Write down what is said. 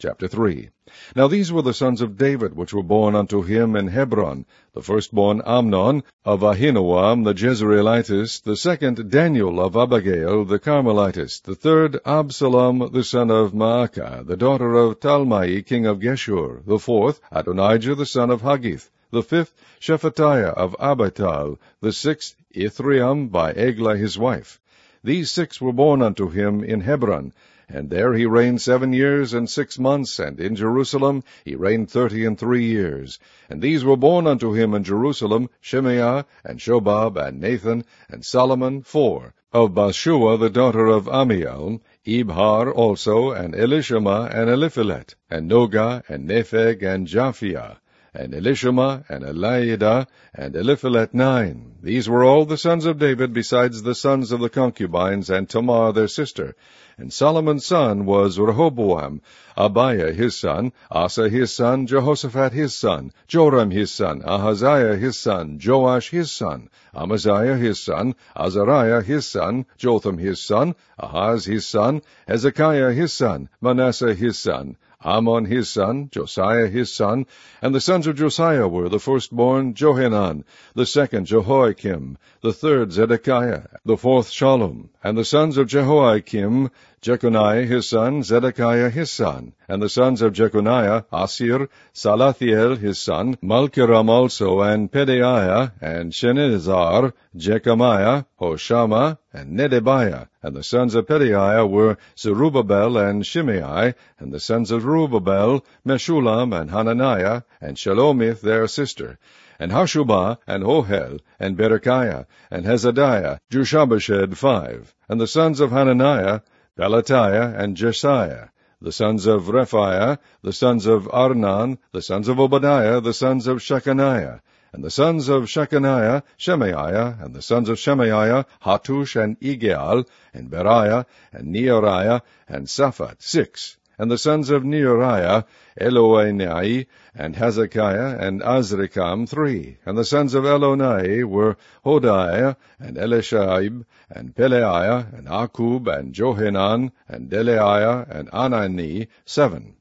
Chapter 3. Now these were the sons of David, which were born unto him in Hebron: the firstborn Amnon, of Ahinoam the Jezreelitess; the second Daniel of Abigail the Carmelitess; the third Absalom the son of Maacah, the daughter of Talmai king of Geshur; the fourth Adonijah the son of Haggith; the fifth Shephatiah of Abital; the sixth Ithream by Eglah his wife. These six were born unto him in Hebron. And there he reigned 7 years and 6 months, and in Jerusalem he reigned 33 years. And these were born unto him in Jerusalem, Shemaiah, and Shobab, and Nathan, and Solomon, 4. Of Bathshua the daughter of Amiel, Ibhar also, and Elishama, and Eliphelet, and Nogah, and Nepheg, and Japhia, and Elishama, and Eliada, and Eliphelet, 9. These were all the sons of David, besides the sons of the concubines, and Tamar their sister. And Solomon's son was Rehoboam, Abiah his son, Asa his son, Jehoshaphat his son, Joram his son, Ahaziah his son, Joash his son, Amaziah his son, Azariah his son, Jotham his son, Ahaz his son, Hezekiah his son, Manasseh his son, Amon his son, Josiah his son. And the sons of Josiah were: the firstborn Johanan, the second Jehoiakim, the third Zedekiah, the fourth Shallum. And the sons of Jehoiakim, Jeconiah his son, Zedekiah his son. And the sons of Jeconiah, Asir, Salathiel his son, Malkiram also, and Pedaiah, and Shenazar, Jechamiah, Hoshama, and Nedebiah. And the sons of Pedaiah were Zerubbabel and Shimei. And the sons of Zerubbabel, Meshullam, and Hananiah, and Shelomith their sister, and Hashubah, and Ohel, and Berechiah, and Hezadiah, Jushabashad, 5. And the sons of Hananiah, Pelatiah, and Jesiah. The sons of Rephaiah, the sons of Arnan, the sons of Obadiah, the sons of Shechaniah. And the sons of Shechaniah, Shemaiah, and the sons of Shemaiah, Hattush, and Igeal, and Beriah, and Neariah, and Saphat, 6. And the sons of Neariah, Eloenai, and Hezekiah, and Azrikam, 3. And the sons of Elonai were Hodiah, and Elishaib, and Peleiah, and Akub, and Johanan, and Delaiah, and Anani, 7.